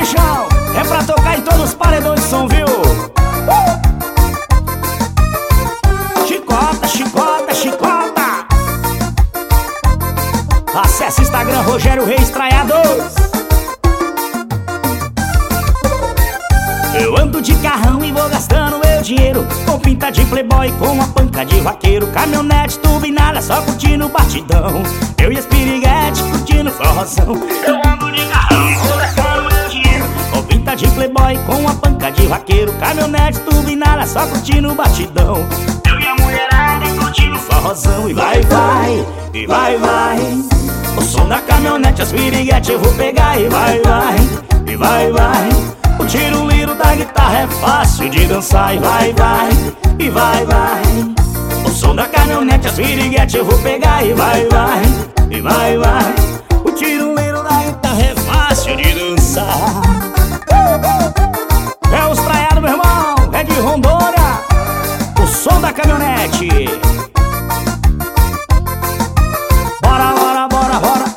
bichão, é pra tocar em todos os paredões de som, viu? Chicota, chicota, chicota. Acesse Instagram Rogério Reis Estraiadores. Eu ando de carrão e vou gastando meu dinheiro, com pinta de playboy, com uma panca de vaqueiro, caminhonete turbinada, só curtindo batidão. Eu e as piriguete curtindo forrozão. Eu ando de carrão e vou gastando meu dinheiro, com pinta de playboy, com uma panca de vaqueiro, caminhonete turbinada, só curtindo batidão. Eu e a mulherada curtindo forrozão. E vai, vai, e vai, vai. O som da caminhonete, as piriguete eu vou pegar. E vai, vai, e vai, vai. O tiro liro da guitarra é fácil de dançar. E vai, vai, e vai, vai. O som da caminhonete, as piriguete eu vou pegar. E vai, vai, e vai, vai. O tiro liro da guitarra é fácil de dançar. É os traiados, meu irmão, é de Rondônia. O som da caminhonete. Bora, bora, bora, bora.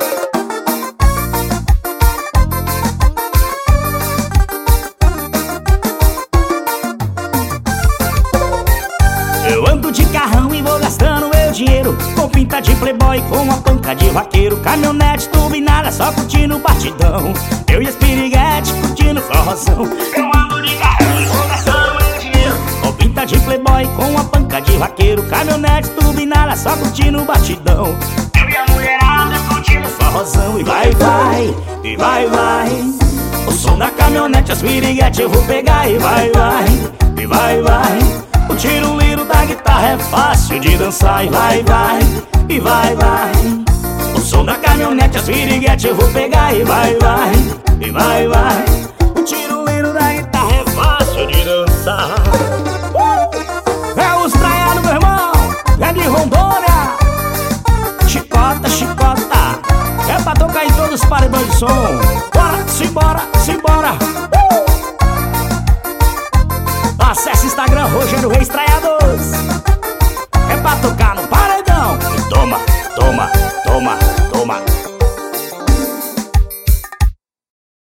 Eu ando de carrão e vou gastando meu dinheiro, com pinta de playboy, com uma panca de vaqueiro, caminhonete turbinada, só curtindo batidão. Eu e as piriguete curtindo forrozão. Eu ando de carrão e vou gastando meu dinheiro, com pinta de playboy, com uma panca de vaqueiro, caminhonete turbinada, só curtindo batidão. Eu e a mulherada curtindo forrozão. E vai, vai, e vai, vai. O som da caminhonete, as piriguete eu vou pegar. E vai, vai, e vai, vai. O tiro liro da guitarra é fácil de dançar. E vai, vai, e vai, vai. O som da caminhonete, as piriguete eu vou pegar. E vai, vai, e vai, vai. O tiro liro da guitarra é fácil de dançar. É os traiados, meu irmão, é de Rondônia. Chicota, chicota, é pra tocar em todos os paredões de som. Bora, simbora, simbora. Acesse Instagram Rogério Reis Estraiadores.